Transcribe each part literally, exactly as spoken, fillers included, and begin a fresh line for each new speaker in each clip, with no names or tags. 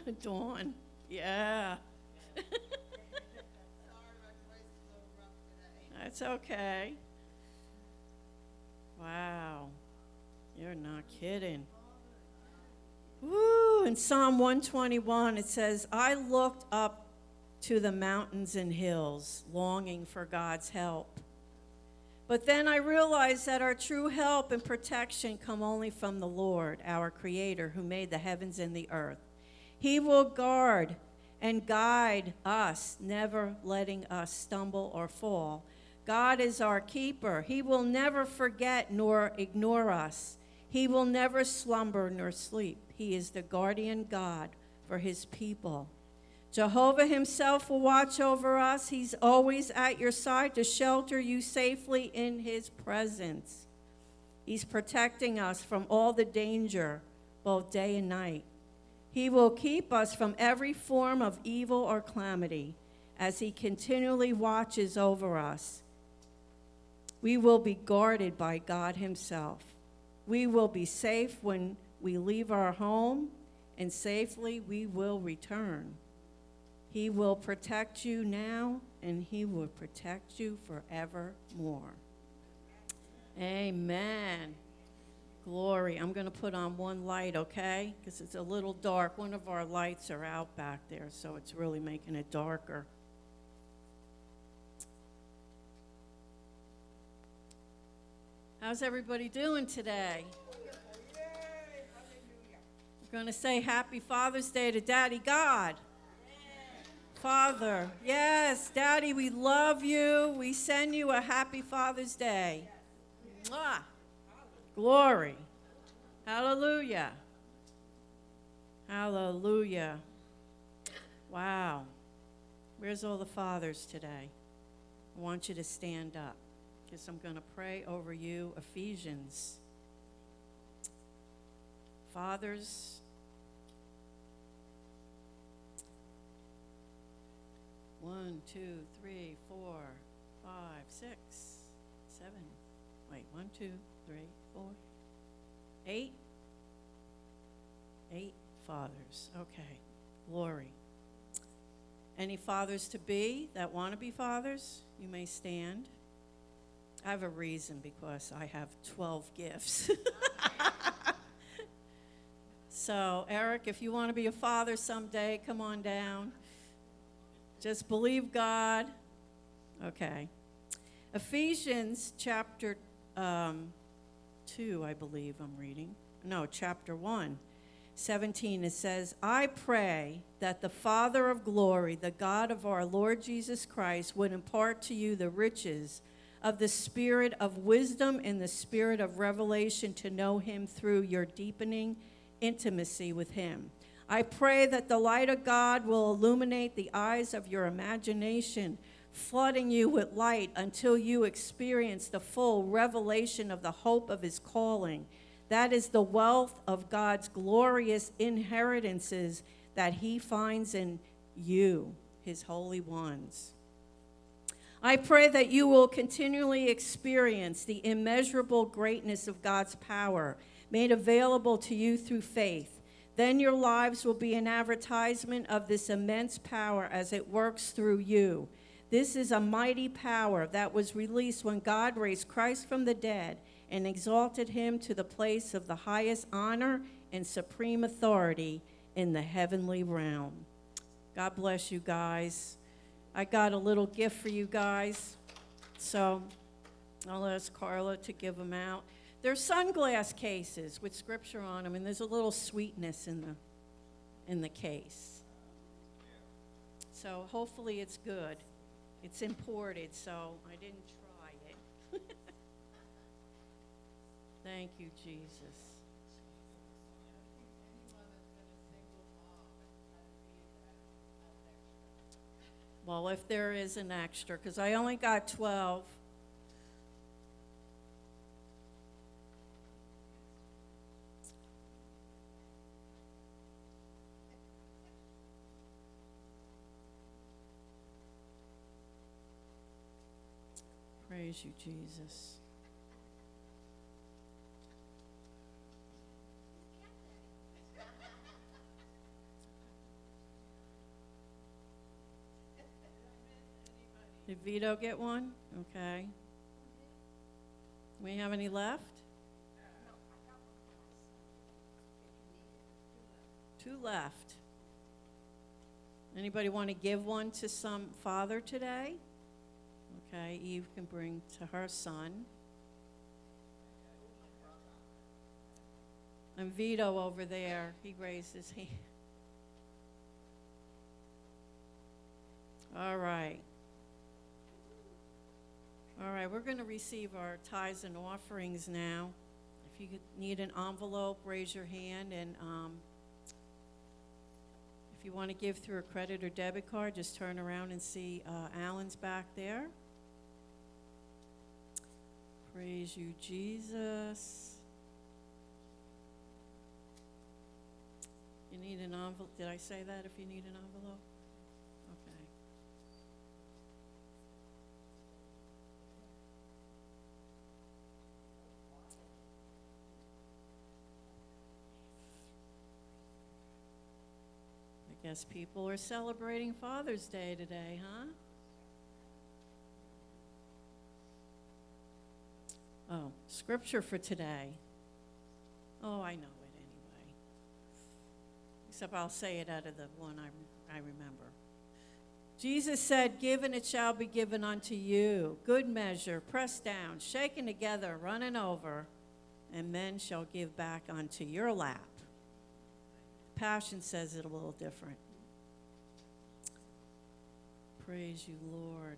Dawn. Yeah. That's okay. Wow. You're not kidding. Woo! In Psalm one twenty-one, it says, I looked up to the mountains and hills, longing for God's help. But then I realized that our true help and protection come only from the Lord, our Creator, who made the heavens and the earth. He will guard and guide us, never letting us stumble or fall. God is our keeper. He will never forget nor ignore us. He will never slumber nor sleep. He is the guardian God for his people. Jehovah himself will watch over us. He's always at your side to shelter you safely in his presence. He's protecting us from all the danger, both day and night. He will keep us from every form of evil or calamity as he continually watches over us. We will be guarded by God himself. We will be safe when we leave our home, and safely we will return. He will protect you now, and he will protect you forevermore. Amen. Glory. I'm going to put on one light, okay? Because it's a little dark. One of our lights are out back there, so it's really making it darker. How's everybody doing today? We're going to say Happy Father's Day to Daddy God. Father, yes, Daddy, we love you. We send you a happy Father's Day. Mwah. Glory. Hallelujah. Hallelujah. Wow. Where's all the fathers today? I want you to stand up because I'm going to pray over you. Ephesians. Fathers, One, two, three, four, five, six, seven. Wait, one, two, three, four, eight. Eight fathers. Okay. Glory. Any fathers to be that want to be fathers, you may stand. I have a reason because I have twelve gifts. So, Eric, if you want to be a father someday, come on down. Just believe God. Okay. Ephesians chapter um, two, I believe I'm reading. No, chapter one, seventeen, it says, I pray that the Father of glory, the God of our Lord Jesus Christ, would impart to you the riches of the spirit of wisdom and the spirit of revelation to know him through your deepening intimacy with him. I pray that the light of God will illuminate the eyes of your imagination, flooding you with light until you experience the full revelation of the hope of his calling. That is the wealth of God's glorious inheritances that he finds in you, his holy ones. I pray that you will continually experience the immeasurable greatness of God's power made available to you through faith. Then your lives will be an advertisement of this immense power as it works through you. This is a mighty power that was released when God raised Christ from the dead and exalted him to the place of the highest honor and supreme authority in the heavenly realm. God bless you guys. I got a little gift for you guys, so I'll ask Carla to give them out. They're sunglass cases with scripture on them, and there's a little sweetness in the in the case. So hopefully it's good. It's imported, so I didn't try it. Thank you, Jesus. Well, if there is an extra, because I only got twelve. Praise you, Jesus. Did Vito get one? Okay. We have any left? Two left. Anybody want to give one to some father today? Okay, Eve can bring to her son. And Vito over there, he raised his hand. All right. All right, we're going to receive our tithes and offerings now. If you need an envelope, raise your hand. And um, if you want to give through a credit or debit card, just turn around and see uh, Alan's back there. Praise you, Jesus. You need an envelope. Did I say that if you need an envelope? Okay. I guess people are celebrating Father's Day today, huh? Oh, scripture for today. Oh, I know it anyway. Except I'll say it out of the one I, I remember. Jesus said, "Give and it shall be given unto you. Good measure, pressed down, shaken together, running over, and men shall give back unto your lap." Passion says it a little different. Praise you, Lord.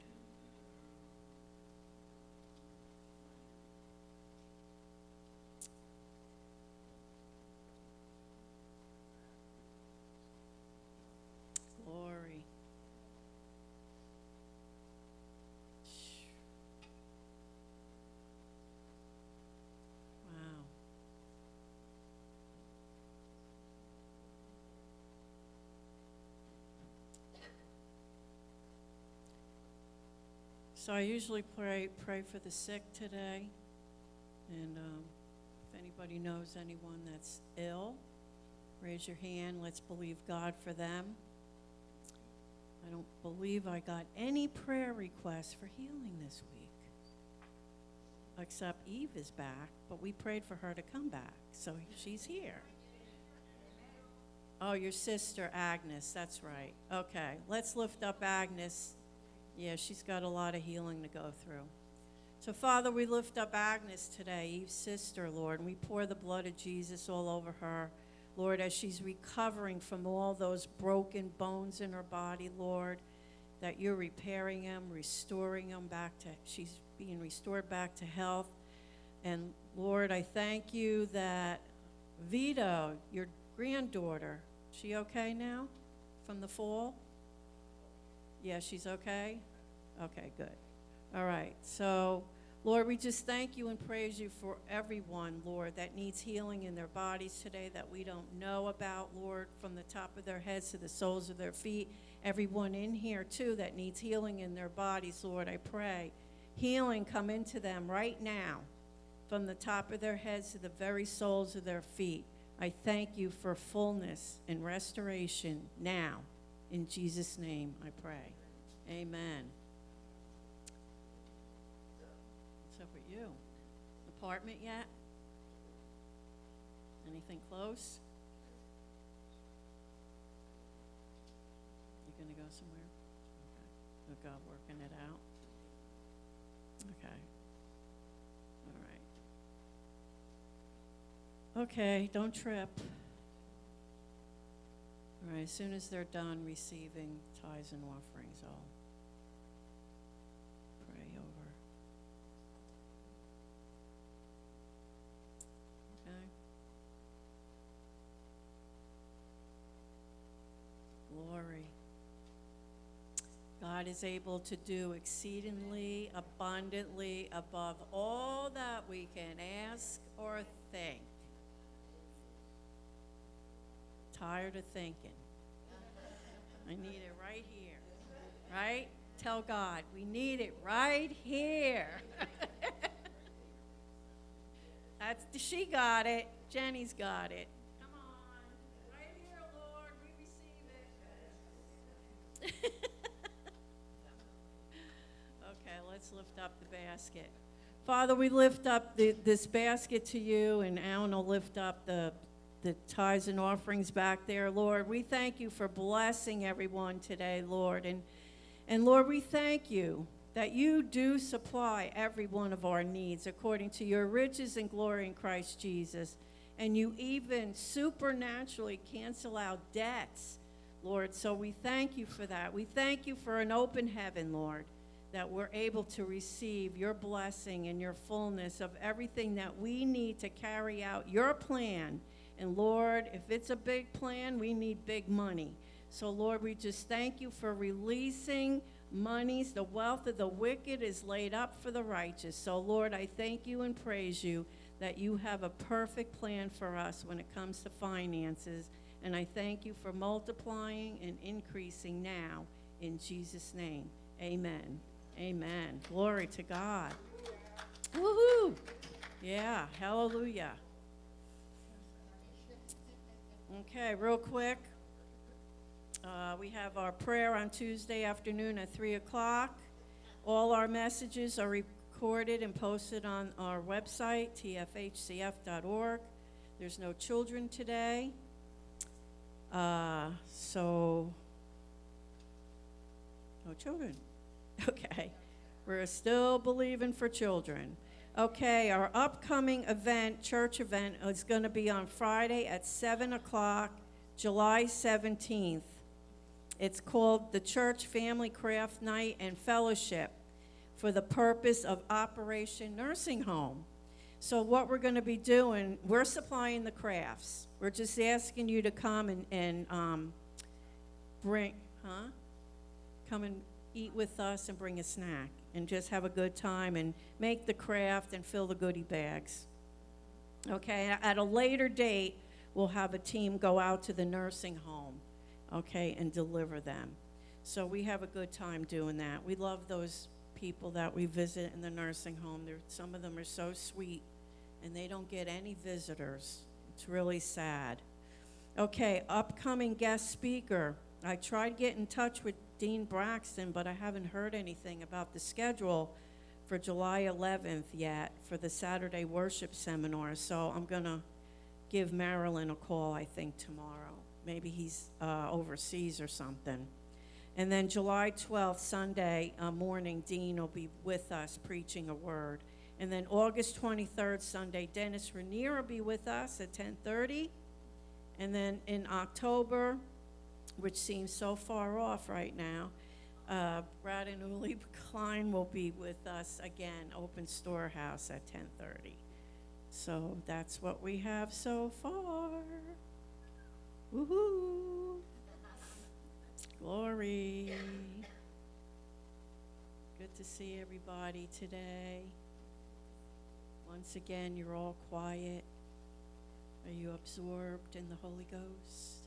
Glory. Wow. So I usually pray pray for the sick today, and um, if anybody knows anyone that's ill, raise your hand. Let's believe God for them. I don't believe I got any prayer requests for healing this week, except Eve is back, but we prayed for her to come back, so she's here. Oh, your sister Agnes, that's right. Okay, let's lift up Agnes. Yeah, she's got a lot of healing to go through. So, Father, we lift up Agnes today, Eve's sister, Lord, and we pour the blood of Jesus all over her. Lord, as she's recovering from all those broken bones in her body, Lord, that you're repairing them, restoring them back to, she's being restored back to health. And Lord, I thank you that Vito, your granddaughter, she okay now from the fall? Yeah, she's okay? Okay, good. All right, so Lord, we just thank you and praise you for everyone, Lord, that needs healing in their bodies today that we don't know about, Lord, from the top of their heads to the soles of their feet. Everyone in here, too, that needs healing in their bodies, Lord, I pray. Healing come into them right now, from the top of their heads to the very soles of their feet. I thank you for fullness and restoration now. In Jesus' name, I pray. Amen. What's up with you? Apartment yet? Anything close? You gonna go somewhere? Okay. Good God, working it out. Okay. All right. Okay, don't trip. All right, as soon as they're done receiving tithes and offerings, I'll pray over. Okay? Glory. God is able to do exceedingly abundantly above all that we can ask or think. Tired of thinking. I need it right here. Right? Tell God, we need it right here. That's she got it. Jenny's got it. Come on. Right here, Lord. We receive it. let's lift up the basket. Father, we lift up the, this basket to you, and Alan will lift up the, the tithes and offerings back there, Lord. We thank you for blessing everyone today, Lord. And, and Lord, we thank you that you do supply every one of our needs according to your riches and glory in Christ Jesus. And you even supernaturally cancel out debts, Lord. So we thank you for that. We thank you for an open heaven, Lord, that we're able to receive your blessing and your fullness of everything that we need to carry out your plan. And Lord, if it's a big plan, we need big money. So Lord, we just thank you for releasing monies. The wealth of the wicked is laid up for the righteous. So Lord, I thank you and praise you that you have a perfect plan for us when it comes to finances. And I thank you for multiplying and increasing now in Jesus' name. Amen. Amen. Glory to God. Woohoo! Yeah, hallelujah. Okay, real quick. Uh, we have our prayer on Tuesday afternoon at three o'clock. All our messages are recorded and posted on our website, T F H C F dot org. There's no children today. Uh, so, no children. Okay. We're still believing for children. Okay, our upcoming event, church event, is going to be on Friday at seven o'clock, July seventeenth. It's called the Church Family Craft Night and Fellowship for the purpose of Operation Nursing Home. So what we're going to be doing, we're supplying the crafts. We're just asking you to come and, and um, bring, huh? Come and eat with us and bring a snack and just have a good time and make the craft and fill the goodie bags. Okay, at a later date, we'll have a team go out to the nursing home, okay, and deliver them. So we have a good time doing that. We love those people that we visit in the nursing home. They're, some of them are so sweet, and they don't get any visitors. It's really sad. Okay, upcoming guest speaker. I tried to get in touch with Dean Braxton, but I haven't heard anything about the schedule for July eleventh yet for the Saturday worship seminar. So I'm going to give Marilyn a call, I think, tomorrow. Maybe he's uh, overseas or something. And then July twelfth, Sunday uh, morning, Dean will be with us preaching a word. And then August twenty-third, Sunday, Dennis Rainier will be with us at ten thirty. And then in October, which seems so far off right now, uh, Brad and Uli Klein will be with us again, Open Storehouse at ten thirty. So that's what we have so far. Woohoo! Glory. Good to see everybody today. Once again, you're all quiet. Are you absorbed in the Holy Ghost?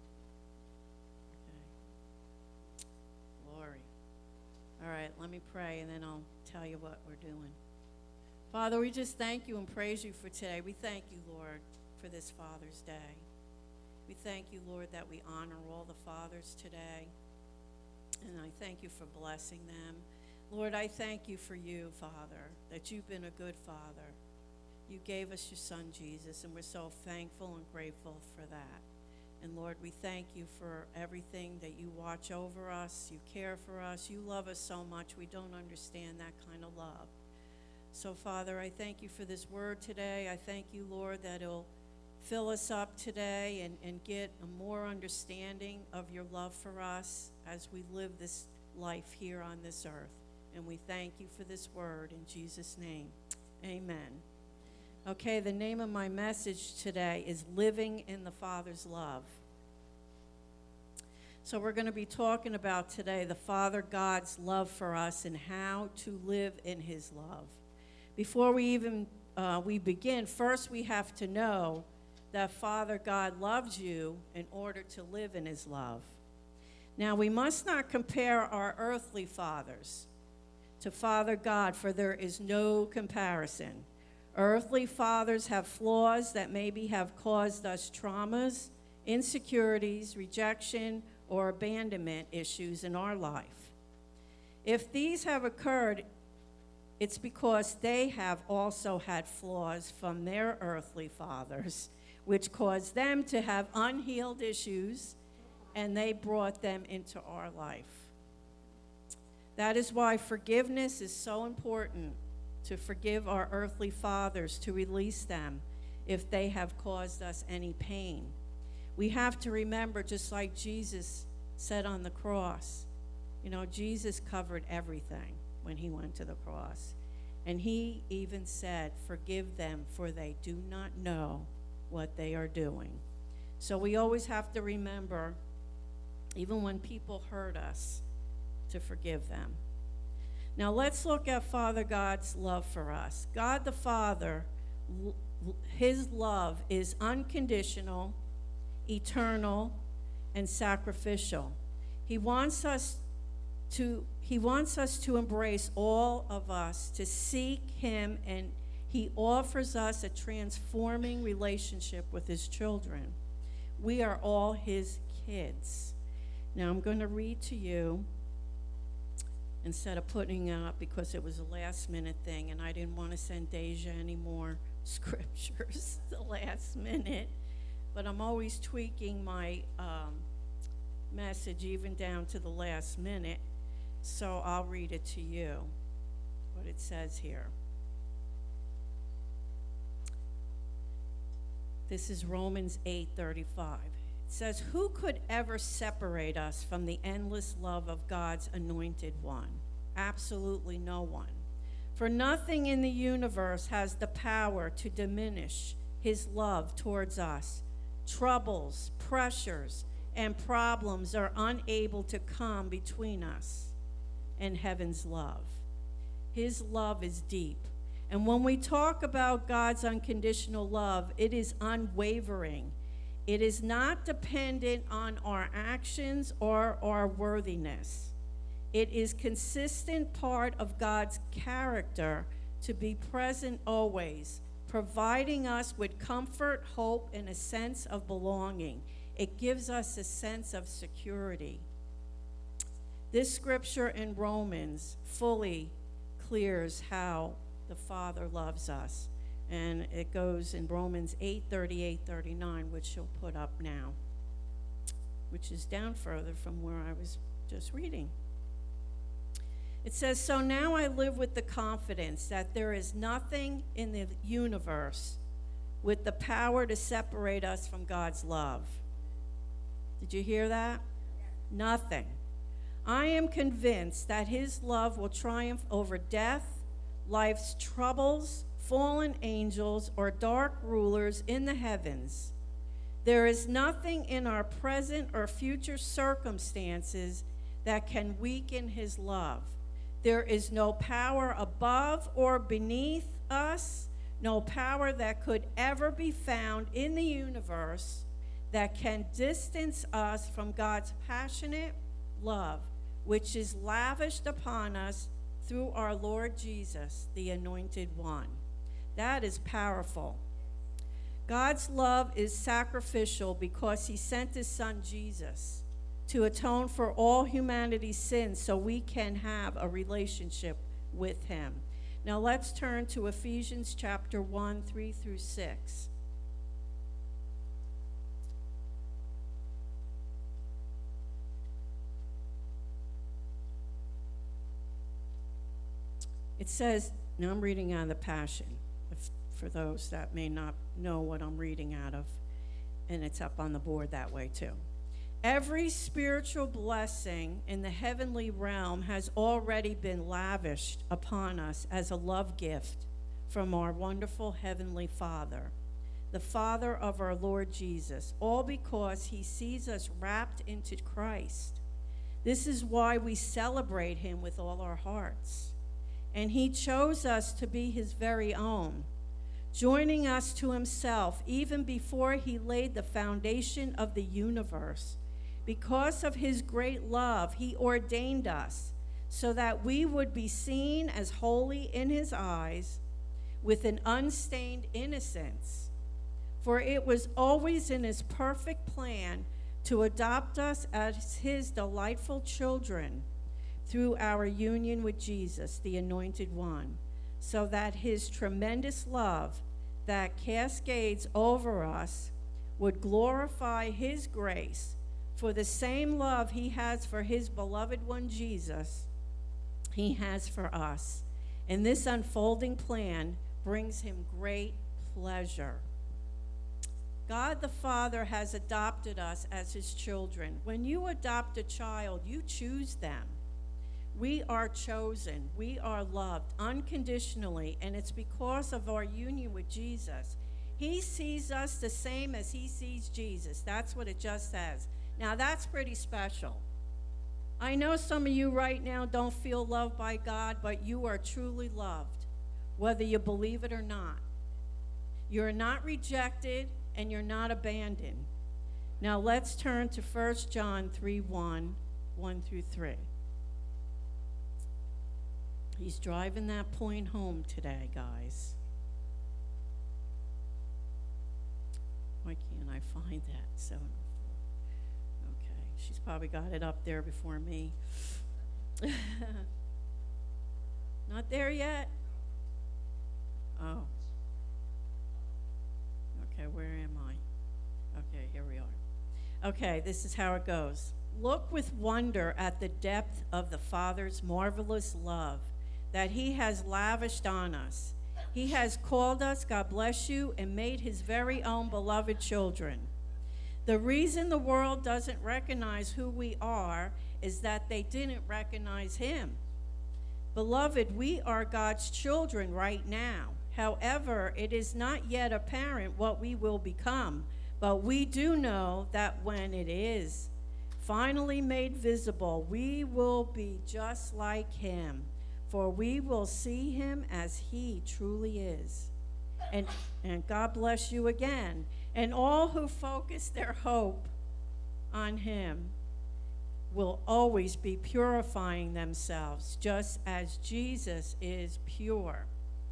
Okay. Glory. All right, let me pray, and then I'll tell you what we're doing. Father, we just thank you and praise you for today. We thank you, Lord, for this Father's Day. We thank you, Lord, that we honor all the fathers today. And I thank you for blessing them. Lord, I thank you for you, Father, that you've been a good Father. You gave us your Son, Jesus, and we're so thankful and grateful for that. And Lord, we thank you for everything that you watch over us, you care for us, you love us so much we don't understand that kind of love. So, Father, I thank you for this word today. I thank you, Lord, that it'll fill us up today and, and get a more understanding of your love for us as we live this life here on this earth. And we thank you for this word in Jesus' name. Amen. Okay, the name of my message today is Living in the Father's Love. So we're going to be talking about today the Father God's love for us and how to live in his love. Before we even uh, we begin, first we have to know that Father God loves you in order to live in his love. Now, we must not compare our earthly fathers to Father God, for there is no comparison. Earthly fathers have flaws that maybe have caused us traumas, insecurities, rejection, or abandonment issues in our life. If these have occurred it's because they have also had flaws from their earthly fathers, which caused them to have unhealed issues, and they brought them into our life. That is why forgiveness is so important, to forgive our earthly fathers, to release them if they have caused us any pain. We have to remember, just like Jesus said on the cross, you know, Jesus covered everything when he went to the cross. And he even said, forgive them, for they do not know what they are doing. So we always have to remember, even when people hurt us, to forgive them. Now let's look at Father God's love for us. God the Father, his love is unconditional, eternal, and sacrificial. He wants us to he wants us to embrace all of us, to seek him, and he offers us a transforming relationship with his children. We are all his kids. Now I'm going to read to you, instead of putting it up because it was a last minute thing and I didn't want to send Deja any more scriptures the last minute, but I'm always tweaking my um, message even down to the last minute, so I'll read it to you, what it says here. This is Romans eight thirty-five. It says, who could ever separate us from the endless love of God's anointed one? Absolutely no one. For nothing in the universe has the power to diminish his love towards us. Troubles, pressures, and problems are unable to come between us and heaven's love. His love is deep. And when we talk about God's unconditional love, it is unwavering. It is not dependent on our actions or our worthiness. It is consistent part of God's character to be present always, providing us with comfort, hope, and a sense of belonging. It gives us a sense of security. This scripture in Romans fully clears how the Father loves us. And it goes in Romans eight thirty-eight thirty-nine, which she'll put up now, which is down further from where I was just reading. It says, so now I live with the confidence that there is nothing in the universe with the power to separate us from God's love. Did you hear that? Nothing. I am convinced that his love will triumph over death, life's troubles, fallen angels, or dark rulers in the heavens. There is nothing in our present or future circumstances that can weaken his love. There is no power above or beneath us, no power that could ever be found in the universe that can distance us from God's passionate love, which is lavished upon us through our Lord Jesus, the Anointed One. That is powerful. God's love is sacrificial because he sent his son Jesus to atone for all humanity's sins so we can have a relationship with him. Now let's turn to Ephesians chapter one, three through six. It says, now I'm reading out of the Passion, if, for those that may not know what I'm reading out of, and it's up on the board that way too. Every spiritual blessing in the heavenly realm has already been lavished upon us as a love gift from our wonderful heavenly Father, the Father of our Lord Jesus, all because he sees us wrapped into Christ. This is why we celebrate him with all our hearts. And he chose us to be his very own, joining us to himself even before he laid the foundation of the universe. Because of his great love, he ordained us so that we would be seen as holy in his eyes with an unstained innocence. For it was always in his perfect plan to adopt us as his delightful children through our union with Jesus, the Anointed One. so that his tremendous love that cascades over us would glorify his grace. For the same love he has for his beloved one Jesus, he has for us. And this unfolding plan brings him great pleasure. God the Father has adopted us as his children. When you adopt a child, you choose them. We are chosen. We are loved unconditionally, and it's because of our union with Jesus. He sees us the same as he sees Jesus. That's what it just says. Now, that's pretty special. I know some of you right now don't feel loved by God, but you are truly loved, whether you believe it or not. You're not rejected, and you're not abandoned. Now, let's turn to First John three one, one through three. He's driving that point home today, guys. Why can't I find that? seven oh four. Okay, she's probably got it up there before me. Not there yet? Oh. Okay, where am I? Okay, here we are. Okay, this is how it goes. Look with wonder at the depth of the Father's marvelous love that he has lavished on us. He has called us, God bless you, and made his very own beloved children. The reason the world doesn't recognize who we are is that they didn't recognize him. Beloved, we are God's children right now. However, it is not yet apparent what we will become, but we do know that when it is finally made visible, we will be just like him, for we will see him as he truly is. And, and God bless you again. And all who focus their hope on him will always be purifying themselves, just as Jesus is pure.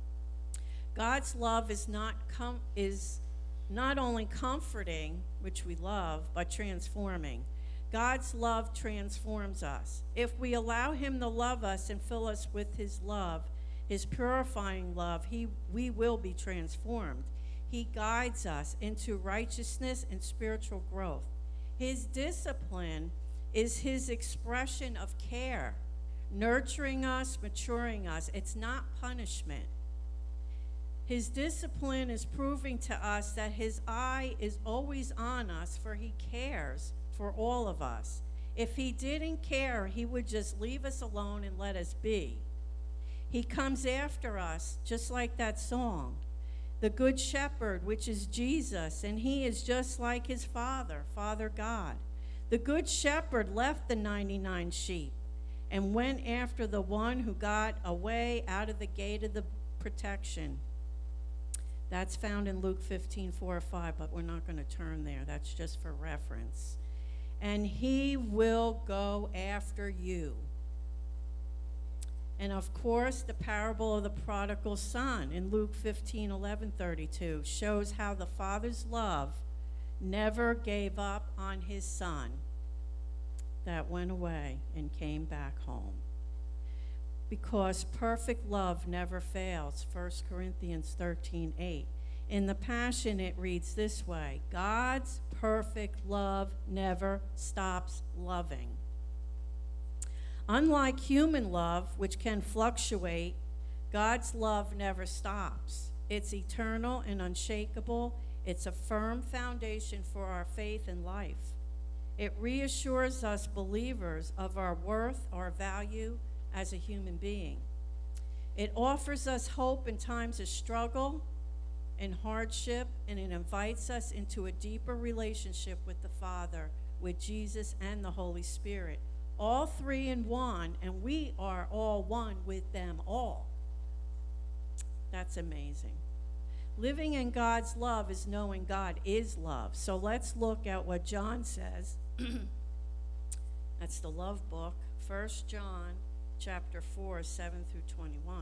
God's love is not com- is not only comforting, which we love, but transforming. God's love transforms us. If we allow him to love us and fill us with his love, his purifying love, he, we will be transformed. He guides us into righteousness and spiritual growth. His discipline is his expression of care, nurturing us, maturing us. It's not punishment. His discipline is proving to us that his eye is always on us, for he cares for all of us. If he didn't care, he would just leave us alone and let us be. He comes after us, just like that song, the Good Shepherd, which is Jesus, and he is just like his Father, Father God. The Good Shepherd left the ninety-nine sheep and went after the one who got away out of the gate of the protection. That's found in Luke fifteen, four or five, but we're not going to turn there. That's just for reference. And he will go after you. And of course, the parable of the prodigal son in Luke fifteen, eleven, thirty-two shows how the Father's love never gave up on his son that went away and came back home. Because perfect love never fails, First Corinthians thirteen, eight. In the Passion, it reads this way: God's perfect love never stops loving. Unlike human love, which can fluctuate, God's love never stops. It's eternal and unshakable. It's a firm foundation for our faith and life. It reassures us believers of our worth, our value as a human being. It offers us hope in times of struggle and hardship, and it invites us into a deeper relationship with the Father, with Jesus and the Holy Spirit. All three in one, and we are all one with them all. That's amazing. Living in God's love is knowing God is love. So let's look at what John says. That's the love book, First John chapter four, seven through twenty-one.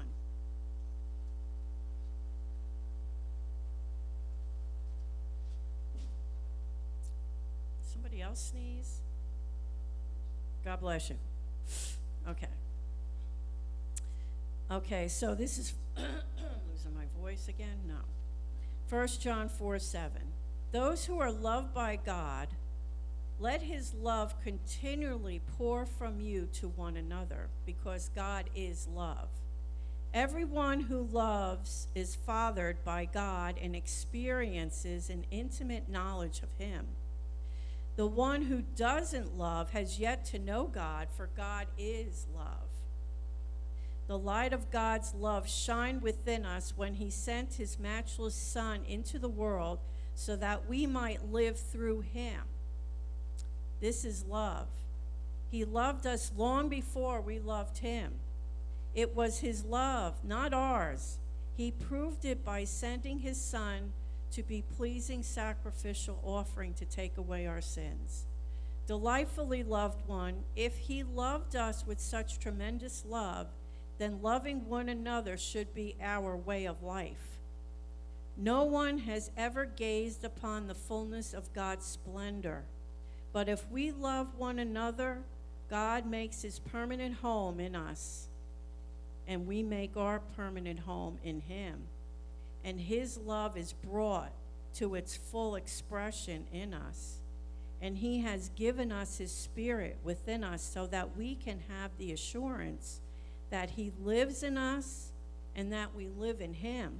Somebody else sneeze? God bless you. Okay. Okay, so this is, losing my voice again? No. First John four seven. Those who are loved by God, let his love continually pour from you to one another, because God is love. Everyone who loves is fathered by God and experiences an intimate knowledge of him. The one who doesn't love has yet to know God, for God is love. The light of God's love shined within us when he sent his matchless Son into the world so that we might live through him. This is love. He loved us long before we loved him. It was his love, not ours. He proved it by sending his Son to be pleasing sacrificial offering to take away our sins. Delightfully loved one, if he loved us with such tremendous love, then loving one another should be our way of life. No one has ever gazed upon the fullness of God's splendor, but if we love one another, God makes his permanent home in us, and we make our permanent home in him. And his love is brought to its full expression in us. And he has given us his Spirit within us so that we can have the assurance that he lives in us and that we live in him.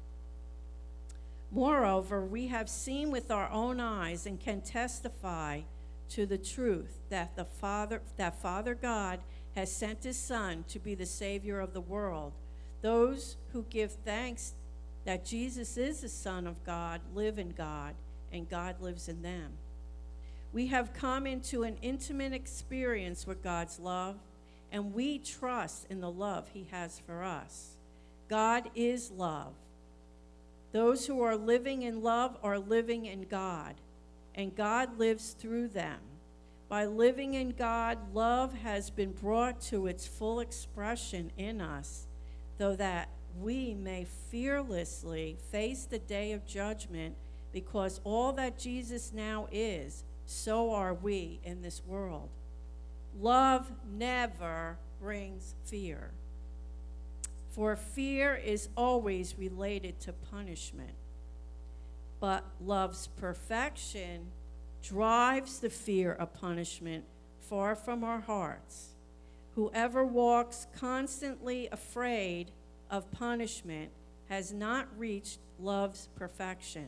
Moreover, we have seen with our own eyes and can testify to the truth that the Father, that Father God has sent his Son to be the Savior of the world. Those who give thanks that Jesus is the Son of God live in God, and God lives in them. We have come into an intimate experience with God's love, and we trust in the love he has for us. God is love. Those who are living in love are living in God, and God lives through them. By living in God, love has been brought to its full expression in us, so that we may fearlessly face the day of judgment, because all that Jesus now is, so are we in this world. Love never brings fear, for fear is always related to punishment. But love's perfection drives the fear of punishment far from our hearts. Whoever walks constantly afraid of punishment has not reached love's perfection.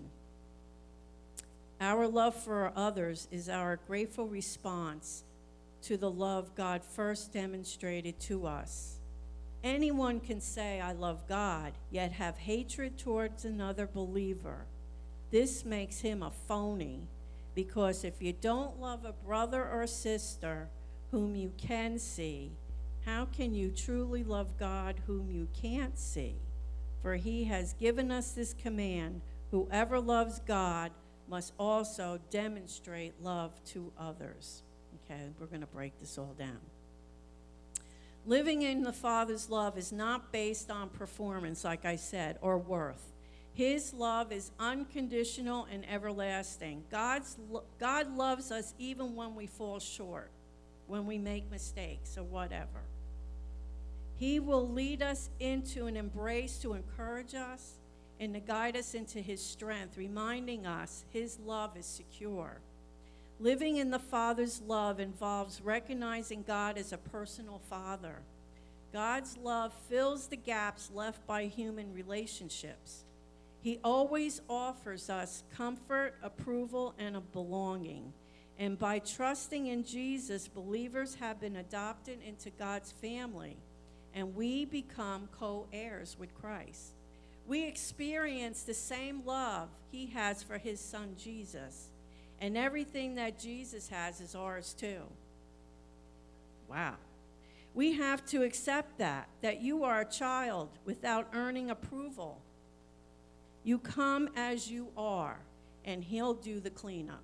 Our love for others is our grateful response to the love God first demonstrated to us. Anyone can say, I love God, yet have hatred towards another believer. This makes him a phony, because if you don't love a brother or sister whom you can see, how can you truly love God whom you can't see? For he has given us this command: whoever loves God must also demonstrate love to others. Okay, we're going to break this all down. Living in the Father's love is not based on performance, like I said, or worth. His love is unconditional and everlasting. God's lo- God loves us even when we fall short, when we make mistakes or whatever. He will lead us into an embrace to encourage us and to guide us into his strength, reminding us his love is secure. Living in the Father's love involves recognizing God as a personal Father. God's love fills the gaps left by human relationships. He always offers us comfort, approval, and a belonging. And by trusting in Jesus, believers have been adopted into God's family, and we become co-heirs with Christ. We experience the same love he has for his Son, Jesus. And everything that Jesus has is ours too. Wow. We have to accept that, that you are a child without earning approval. You come as you are, and he'll do the cleanup.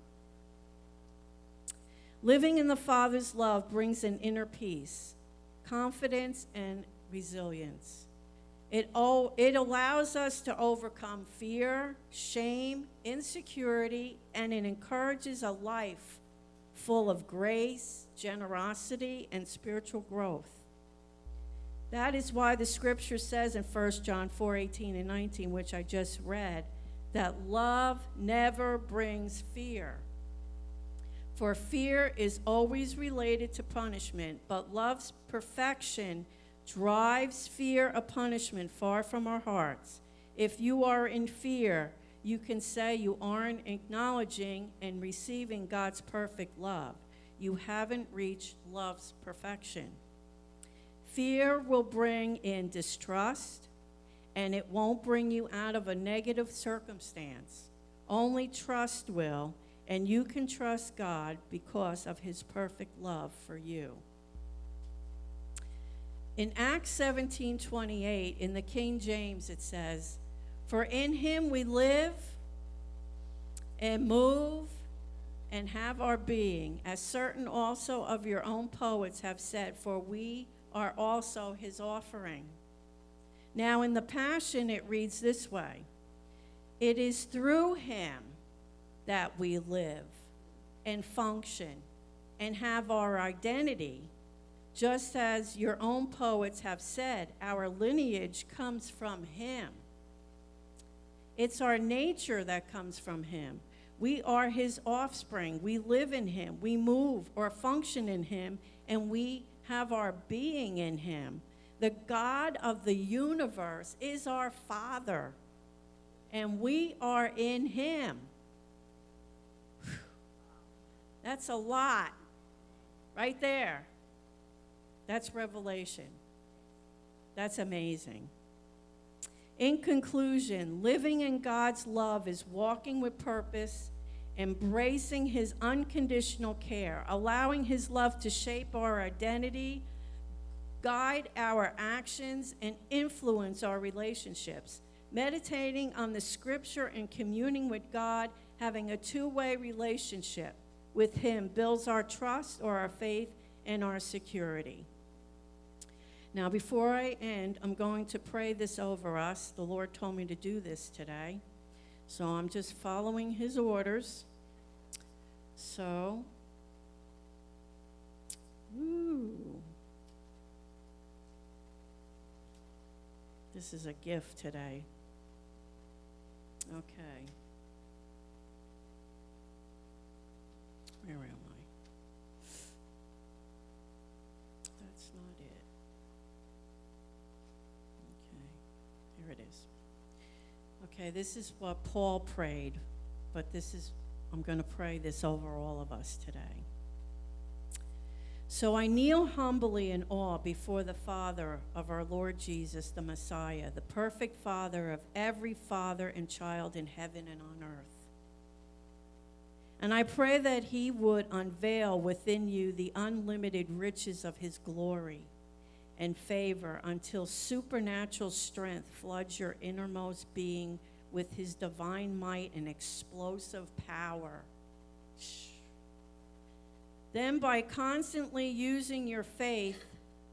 Living in the Father's love brings an inner peace, confidence, and resilience. It, all, it allows us to overcome fear, shame, insecurity, and it encourages a life full of grace, generosity, and spiritual growth. That is why the scripture says in First John four eighteen and nineteen, which I just read, that love never brings fear. For fear is always related to punishment, but love's perfection drives fear of punishment far from our hearts. If you are in fear, you can say you aren't acknowledging and receiving God's perfect love. You haven't reached love's perfection. Fear will bring in distrust, and it won't bring you out of a negative circumstance. Only trust will, and you can trust God because of his perfect love for you. In Acts seventeen twenty-eight, in the King James, it says, "For in him we live and move and have our being, as certain also of your own poets have said, for we are also his offering." Now in the Passion it reads this way, "It is through him that we live and function and have our identity, just as your own poets have said, our lineage comes from him." It's our nature that comes from him. We are his offspring. We live in him. We move or function in him, and we have our being in him. The God of the universe is our Father, and we are in him. Whew. That's a lot right there. That's revelation. That's amazing. In conclusion, living in God's love is walking with purpose, embracing his unconditional care, allowing his love to shape our identity, guide our actions, and influence our relationships. Meditating on the scripture and communing with God, having a two-way relationship with him, builds our trust or our faith and our security. Now, before I end, I'm going to pray this over us. The Lord told me to do this today, so I'm just following his orders. So, ooh, this is a gift today. Okay. Where am I? That's not it. Okay, here it is. Okay, this is what Paul prayed, but this is, I'm going to pray this over all of us today. "So I kneel humbly in awe before the Father of our Lord Jesus, the Messiah, the perfect Father of every father and child in heaven and on earth. And I pray that he would unveil within you the unlimited riches of his glory and favor until supernatural strength floods your innermost being with his divine might and explosive power. Shh. Then by constantly using your faith,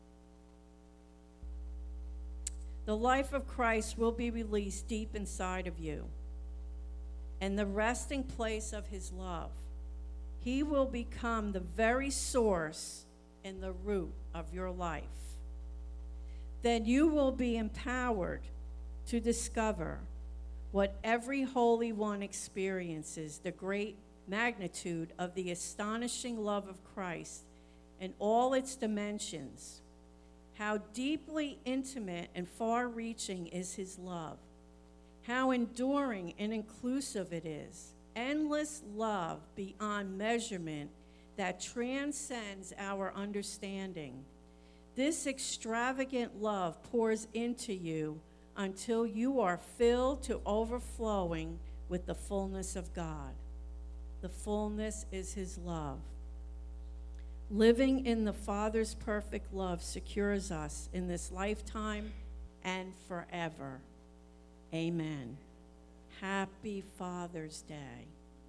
the life of Christ will be released deep inside of you and the resting place of his love. He will become the very source and the root of your life. Then you will be empowered to discover what every Holy One experiences, the great magnitude of the astonishing love of Christ in all its dimensions. How deeply intimate and far-reaching is his love. How enduring and inclusive it is. Endless love beyond measurement that transcends our understanding. This extravagant love pours into you until you are filled to overflowing with the fullness of God. The fullness is his love. Living in the Father's perfect love secures us in this lifetime and forever. Amen. Happy Father's Day.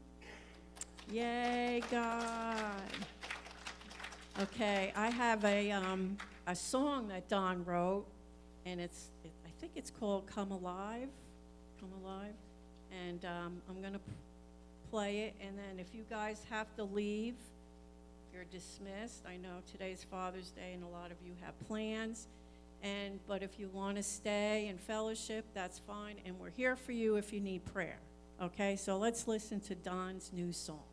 Yay, God. Okay, I have a um, a song that Don wrote, and it's it, I think it's called "Come Alive," "Come Alive," and um, I'm gonna p- play it. And then if you guys have to leave, you're dismissed. I know today's Father's Day, and a lot of you have plans. And but if you want to stay and fellowship, that's fine. And we're here for you if you need prayer. Okay, so let's listen to Don's new song.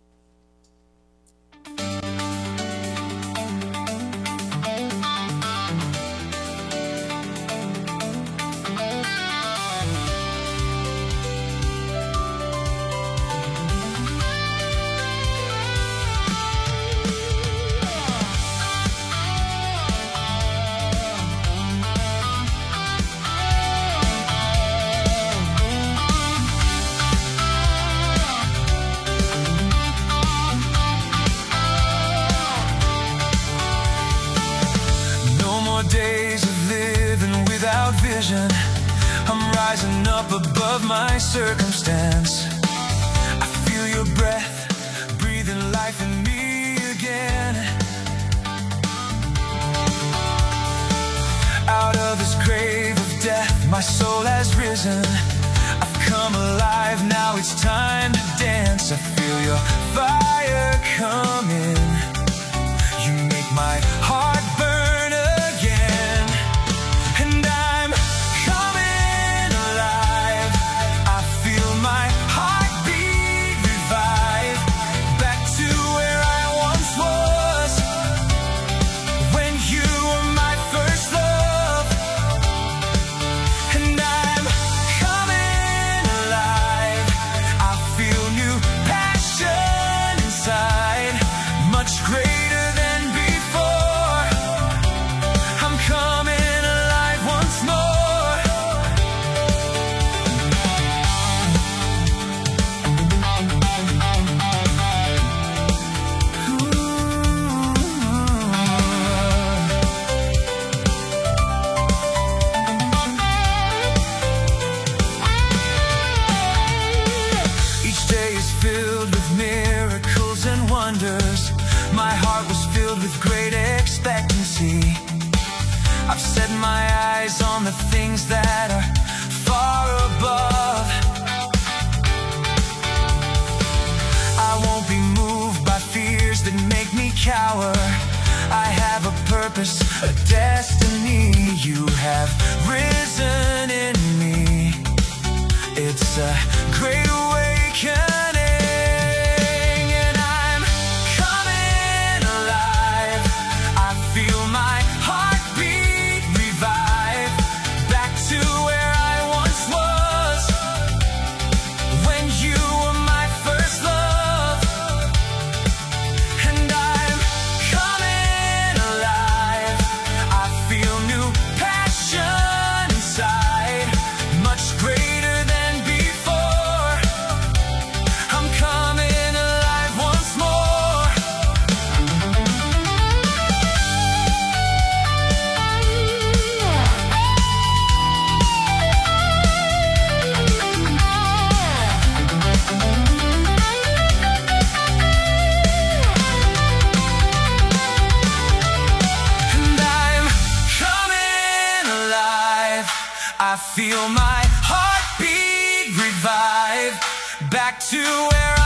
Days of living without vision, I'm rising up above my circumstance. I feel your breath breathing life in me again. Out of this grave of death, my soul has risen. I've come alive, now it's time to dance. I feel your fire coming. You make my heart burn. My heart was filled with great expectancy. I've set my eyes on the things that are far above. I won't be moved by fears that make me cower. I have a purpose, a destiny. You have risen in me. It's a great awakening. I feel my heartbeat revive back to where I